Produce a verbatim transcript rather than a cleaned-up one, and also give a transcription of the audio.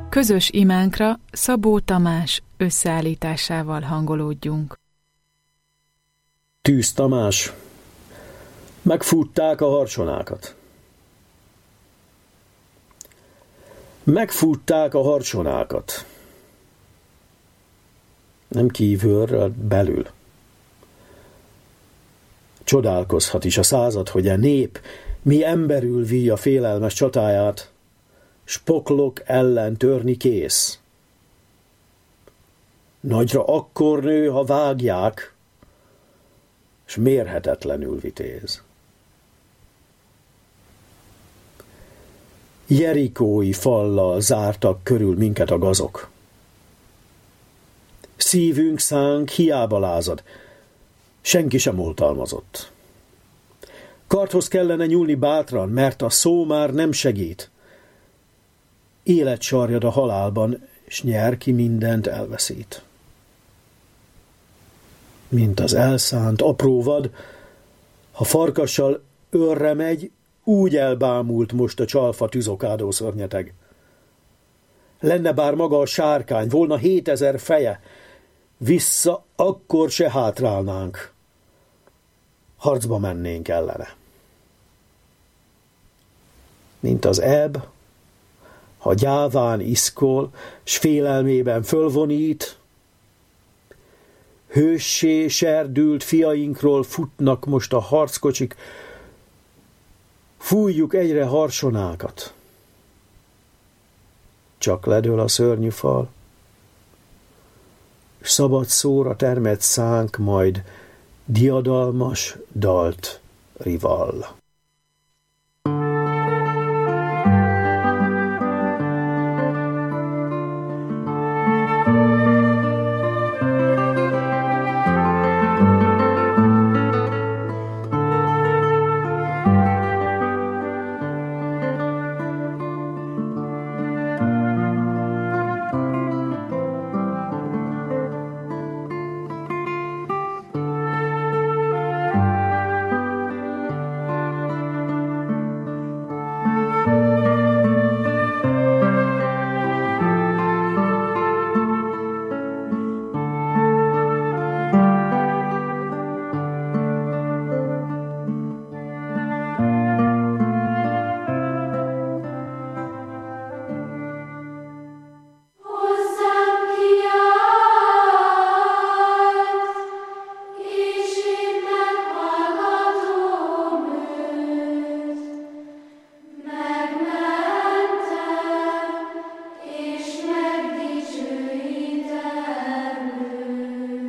Közös imánkra Szabó Tamás összeállításával hangolódjunk. Tűz Tamás, megfútták a harcsonákat. Megfútták a harcsonákat. Nem kívülről, belül. Csodálkozhat is a század, hogy a nép mi emberül víj a félelmes csatáját, s poklok ellen törni kész. Nagyra akkor nő, ha vágják, s mérhetetlenül vitéz. Jerikói fallal zártak körül minket a gazok. Szívünk, szánk hiába lázad, senki sem oltalmazott. Karthoz kellene nyúlni bátran, mert a szó már nem segít. Élet sarjad a halálban, s nyer, ki mindent elveszít. Mint az elszánt apró vad, ha farkassal őrre megy, úgy elbámult most a csalfa tüzokádó szörnyeteg. Lenne bár maga a sárkány, volna hétezer feje, vissza akkor se hátrálnánk. Harcba mennénk ellene. Mint az ebb, ha gyáván iszkol, s félelmében fölvonít, hőssé serdült fiainkról futnak most a harckocsik, fújjuk egyre harsonákat. Csak ledől a szörnyű fal, s szabad szóra termett szánk majd diadalmas dalt rivall.